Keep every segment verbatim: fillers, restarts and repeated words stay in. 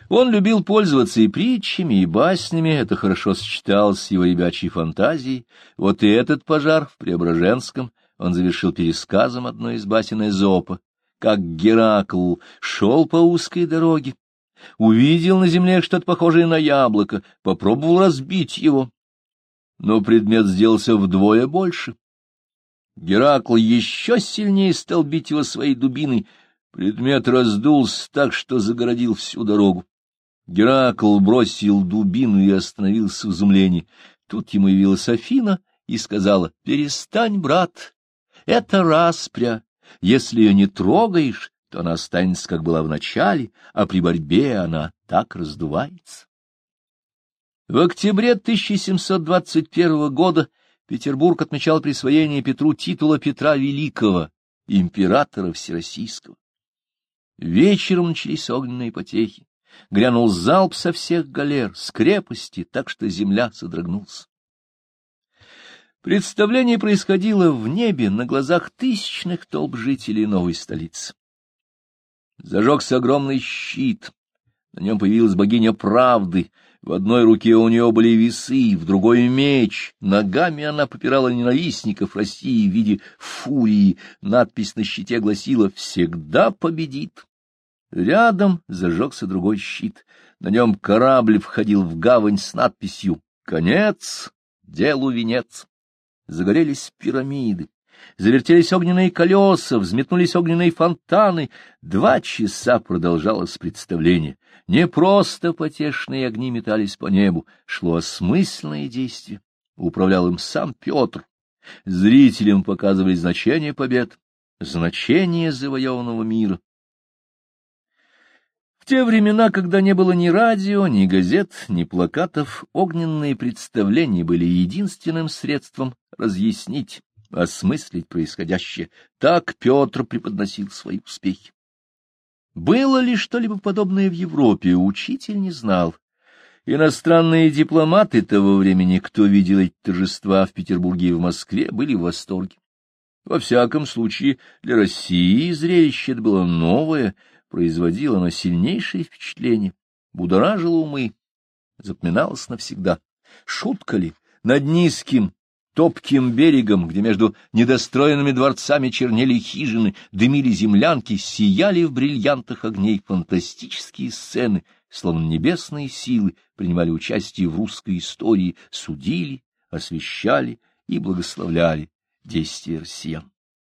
Он любил пользоваться и притчами, и баснями, это хорошо сочеталось с его ребячей фантазией. Вот и этот пожар в Преображенском он завершил пересказом одной из басен Эзопа, как Геракл шел по узкой дороге, увидел на земле что-то похожее на яблоко, попробовал разбить его, но предмет сделался вдвое больше. Геракл еще сильнее стал бить его своей дубиной, предмет раздулся так, что загородил всю дорогу. Геракл бросил дубину и остановился в изумлении. Тут ему явилась Афина и сказала: «Перестань, брат, это распря. Если ее не трогаешь, то она останется, как была в начале, а при борьбе она так раздувается». В октябре тысяча семьсот двадцать первого года Петербург отмечал присвоение Петру титула Петра Великого, императора Всероссийского. Вечером начались огненные потехи. Грянул залп со всех галер, с крепости, так что земля содрогнулась. Представление происходило в небе на глазах тысячных толп жителей новой столицы. Зажегся огромный щит, на нем появилась богиня правды, в одной руке у нее были весы, в другой — меч, ногами она попирала ненавистников России в виде фурии, надпись на щите гласила: «Всегда победит». Рядом зажегся другой щит. На нем корабль входил в гавань с надписью «Конец, делу венец». Загорелись пирамиды, завертелись огненные колеса, взметнулись огненные фонтаны. Два часа продолжалось представление. Не просто потешные огни метались по небу, шло осмысленное действие. Управлял им сам Петр. Зрителям показывали значение побед, значение завоеванного мира. В те времена, когда не было ни радио, ни газет, ни плакатов, огненные представления были единственным средством разъяснить, осмыслить происходящее. Так Петр преподносил свои успехи. Было ли что-либо подобное в Европе, учитель не знал. Иностранные дипломаты того времени, кто видел эти торжества в Петербурге и в Москве, были в восторге. Во всяком случае, для России зрелище это было новое, производило оно сильнейшее впечатление, будоражило умы, запоминалось навсегда. Шутка ли, над низким топким берегом, где между недостроенными дворцами чернели хижины, дымили землянки, сияли в бриллиантах огней фантастические сцены, словно небесные силы принимали участие в русской истории, судили, освещали и благословляли действия россиян.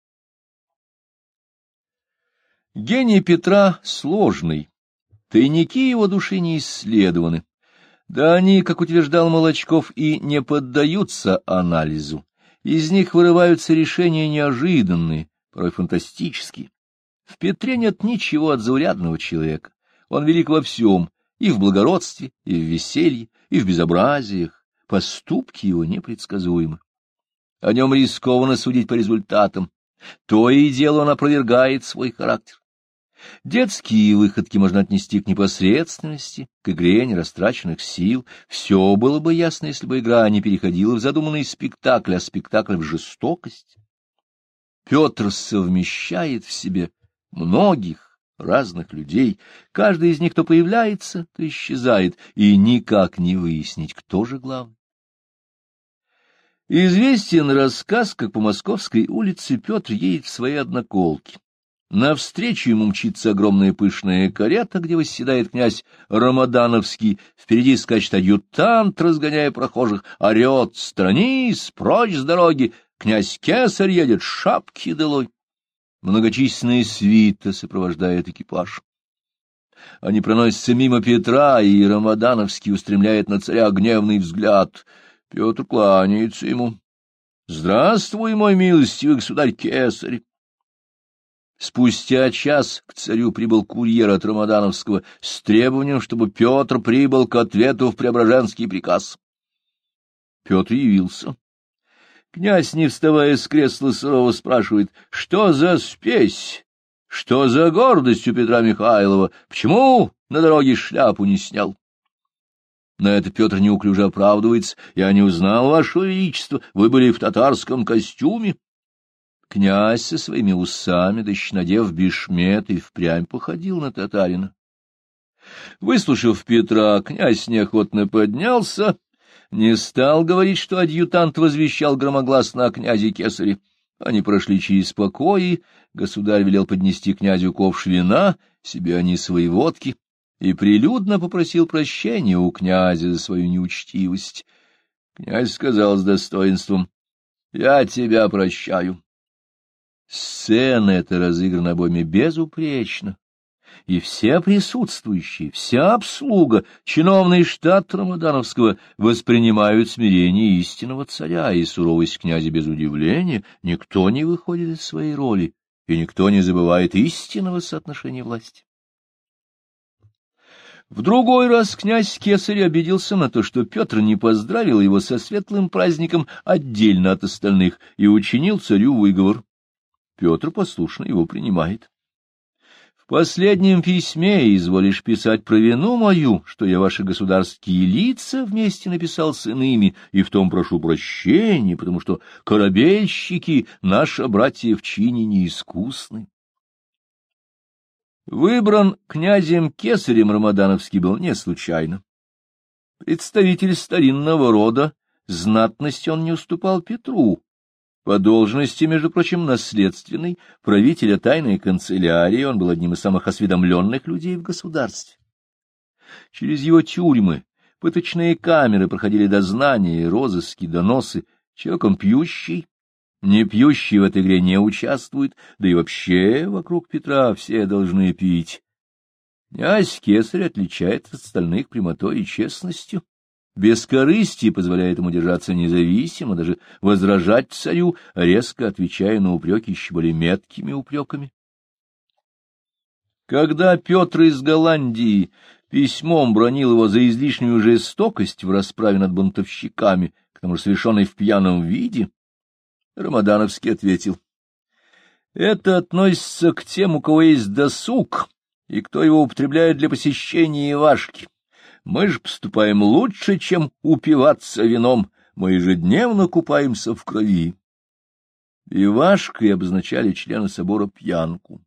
Гений Петра сложный, тайники его души не исследованы. Да они, как утверждал Молочков, и не поддаются анализу. Из них вырываются решения неожиданные, порой фантастические. В Петре нет ничего от заурядного человека. Он велик во всем, и в благородстве, и в веселье, и в безобразиях. Поступки его непредсказуемы. О нем рискованно судить по результатам. То и дело он опровергает свой характер. Детские выходки можно отнести к непосредственности, к игре нерастраченных сил. Все было бы ясно, если бы игра не переходила в задуманный спектакль, а спектакль в жестокость. Петр совмещает в себе многих разных людей, каждый из них то появляется, то исчезает, и никак не выяснить, кто же главный. Известен рассказ, как по Московской улице Петр едет в своей одноколке. Навстречу ему мчится огромная пышная карета, где восседает князь Рамадановский. Впереди скачет адъютант, разгоняя прохожих, орет: «Сторонись, прочь с дороги! Князь Кесарь едет, шапки долой!» Многочисленная свита сопровождает экипаж. Они проносятся мимо Петра, и Рамадановский устремляет на царя гневный взгляд. Петр кланяется ему: «Здравствуй, мой милостивый государь Кесарь!» Спустя час к царю прибыл курьер от Рамадановского с требованием, чтобы Петр прибыл к ответу в Преображенский приказ. Петр явился. Князь, не вставая с кресла, сурово спрашивает: «Что за спесь? Что за гордость у Петра Михайлова? Почему на дороге шляпу не снял?» На это Петр неуклюже оправдывается: «Я не узнал, ваше величество, вы были в татарском костюме». Князь со своими усами, да еще надев бешмет, и впрямь походил на татарина. Выслушав Петра, князь неохотно поднялся, не стал говорить, что адъютант возвещал громогласно о князе Кесаре. Они прошли через покои, государь велел поднести князю ковш вина, себе они свои водки, и прилюдно попросил прощения у князя за свою неучтивость. Князь сказал с достоинством: — Я тебя прощаю. Сцена эта разыграна обоими безупречно, и все присутствующие, вся обслуга, чиновный штат Рамадановского воспринимают смирение истинного царя и суровость князя без удивления, никто не выходит из своей роли, и никто не забывает истинного соотношения власти. В другой раз князь Кесарь обиделся на то, что Петр не поздравил его со светлым праздником отдельно от остальных и учинил царю выговор. Петр послушно его принимает. В последнем письме изволишь писать про вину мою, что я ваши государские лица вместе написал с иными, и в том прошу прощения, потому что корабельщики, наши братья в чине, неискусны. Выбран князем Кесарем Рамадановский был не случайно. Представитель старинного рода, знатности он не уступал Петру. По должности, между прочим, наследственной, правителя тайной канцелярии, он был одним из самых осведомленных людей в государстве. Через его тюрьмы, пыточные камеры проходили дознания, розыски, доносы. Человек он пьющий, не пьющий в этой игре не участвует, да и вообще вокруг Петра все должны пить. Князь Кесарь отличает от остальных прямотой и честностью. Бескорыстие позволяет ему держаться независимо, даже возражать царю, резко отвечая на упреки еще более меткими упреками. Когда Петр из Голландии письмом бранил его за излишнюю жестокость в расправе над бунтовщиками, к тому же совершенной в пьяном виде, Рамадановский ответил: «Это относится к тем, у кого есть досуг, и кто его употребляет для посещения Ивашки. Мы же поступаем лучше, чем упиваться вином, мы ежедневно купаемся в крови». Ивашкой обозначали члены собора пьянку.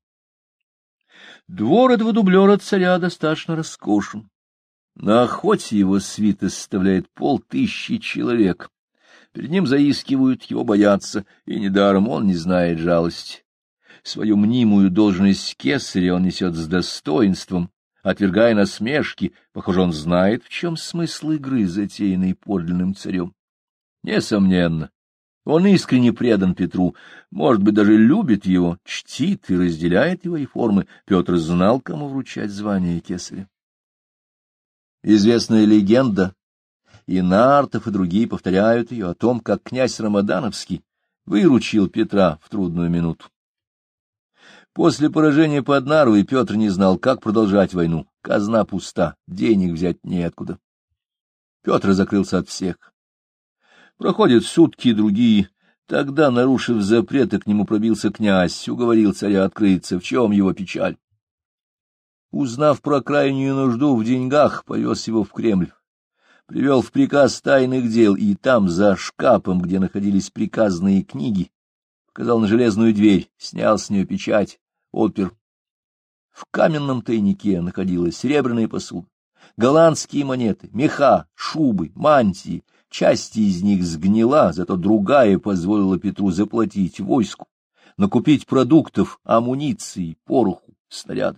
Двор этого дублера царя достаточно роскошен. На охоте его свита составляет полтысячи человек. Перед ним заискивают, его боятся, и недаром он не знает жалости. Свою мнимую должность кесаря он несет с достоинством, отвергая насмешки. Похоже, он знает, в чем смысл игры, затеянной подлинным царем. Несомненно, он искренне предан Петру, может быть, даже любит его, чтит и разделяет его реформы. Петр знал, кому вручать звание кесаря. Известная легенда, и Нартов, и другие повторяют ее, о том, как князь Рамадановский выручил Петра в трудную минуту. После поражения под Нарвой Петр не знал, как продолжать войну. Казна пуста, денег взять неоткуда. Петр закрылся от всех. Проходят сутки другие. Тогда, нарушив запреты, к нему пробился князь, уговорил царя открыться. В чем его печаль? Узнав про крайнюю нужду в деньгах, повез его в Кремль. Привел в приказ тайных дел, и там, за шкафом, где находились приказные книги, показал на железную дверь, снял с нее печать, отпер. В каменном тайнике находилась серебряная посуда, голландские монеты, меха, шубы, мантии. Часть из них сгнила, зато другая позволила Петру заплатить войску, накупить продуктов, амуниции, пороху, снарядов.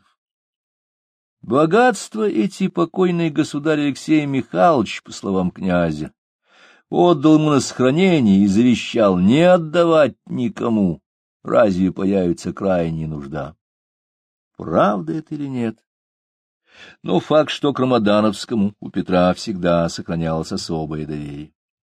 Богатства эти покойный государь Алексей Михайлович, по словам князя, отдал ему на сохранение и завещал не отдавать никому, разве появится крайняя нужда. Правда это или нет? Но факт, что к Рамадановскому у Петра всегда сохранялось особое доверие.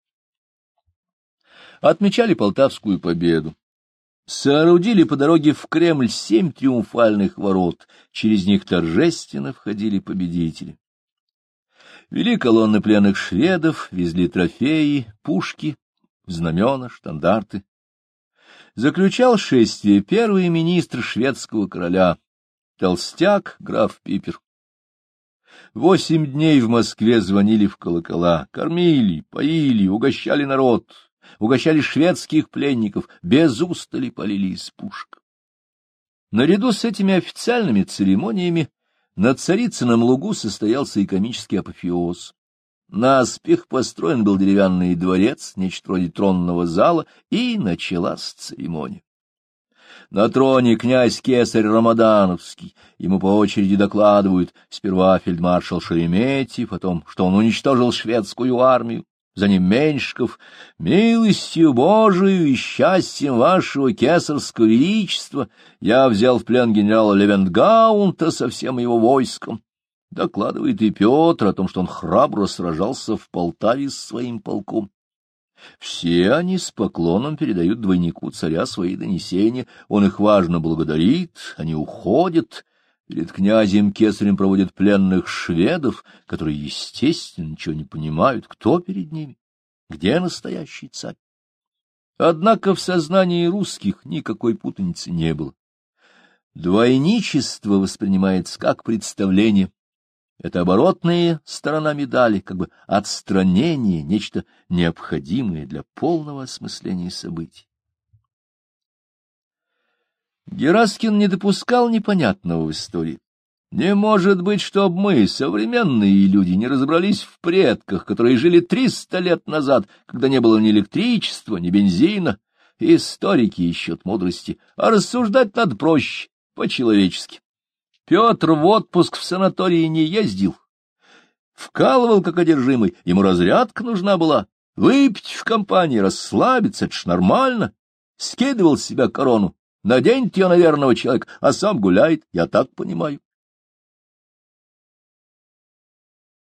Отмечали Полтавскую победу. Соорудили по дороге в Кремль семь триумфальных ворот, через них торжественно входили победители. Вели колонны пленных шведов, везли трофеи, пушки, знамена, штандарты. Заключал шествие первый министр шведского короля, толстяк граф Пипер. Восемь дней в Москве звонили в колокола, кормили, поили, угощали народ, угощали шведских пленников, без устали полили из пушек. Наряду с этими официальными церемониями На Царицыном лугу состоялся и комический апофеоз. Наспех построен был деревянный дворец, нечто вроде тронного зала, и началась церемония. На троне князь-кесарь Рамадановский. Ему по очереди докладывают сперва фельдмаршал Шереметьев, потом, что он уничтожил шведскую армию, за ним Меньшиков. «Милостью Божию и счастьем вашего кесарского величества я взял в плен генерала Левентгаунта со всем его войском». Докладывает и Петр о том, что он храбро сражался в Полтаве с своим полком. Все они с поклоном передают двойнику царя свои донесения, он их важно благодарит, они уходят. Перед князем-кесарем проводят пленных шведов, которые, естественно, ничего не понимают, кто перед ними, где настоящий царь. Однако в сознании русских никакой путаницы не было. Двойничество воспринимается как представление. Это оборотная сторона медали, как бы отстранение, нечто необходимое для полного осмысления событий. Гераскин не допускал непонятного в истории. Не может быть, чтобы мы, современные люди, не разобрались в предках, которые жили триста лет назад, когда не было ни электричества, ни бензина. Историки ищут мудрости, а рассуждать надо проще, по-человечески. Петр в отпуск в санатории не ездил. Вкалывал, как одержимый, ему разрядка нужна была. Выпить в компании, расслабиться — это ж нормально. Скидывал с себя корону. Наденет ее на верного человека, а сам гуляет, я так понимаю.